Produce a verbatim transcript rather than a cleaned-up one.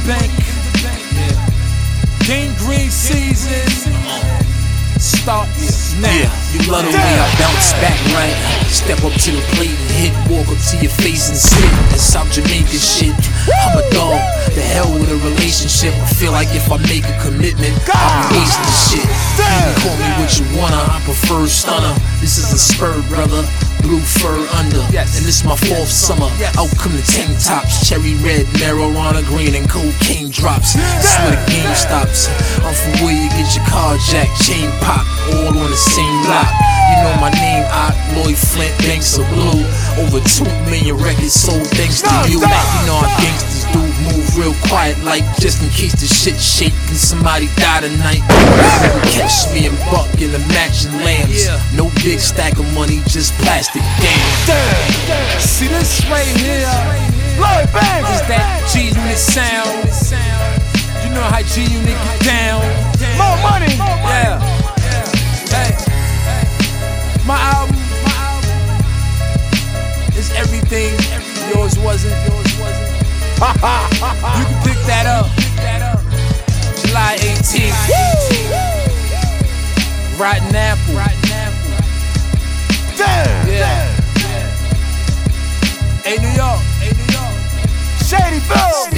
bank. Game green season. Start now. Yeah, you love the way I bounce back right. Step up to the plate and hit, walk up to your face and sit. That South Jamaican shit. I'm a dog, the hell with a relationship. I feel like if I make a commitment, I'll be wasting shit. You can call me what you wanna, I prefer stunner. This is a spur, brother, blue fur under. And this my fourth summer. Out come the tank tops, cherry red, marijuana green, and cocaine drops. That's where the game stops. I'm from where you get your car jacked, chain pop, all on the same lot. You know my name, I Lloyd Flint, Banks of Blue. Over two million records sold thanks to you. You know how gangsters do, move real quiet, like just in case the shit shake and somebody die tonight. Never catch me and Buck in the matching lamps. No big stack of money, just plastic. Damn. See this right here is that G-Unit sound. You know how G-Unit get down. More money. Yeah. Hey. My album is everything yours wasn't. You can pick that up. July eighteenth. Rotten Apple. Damn. Yeah. Hey New York. Hey New York. Shady Bill.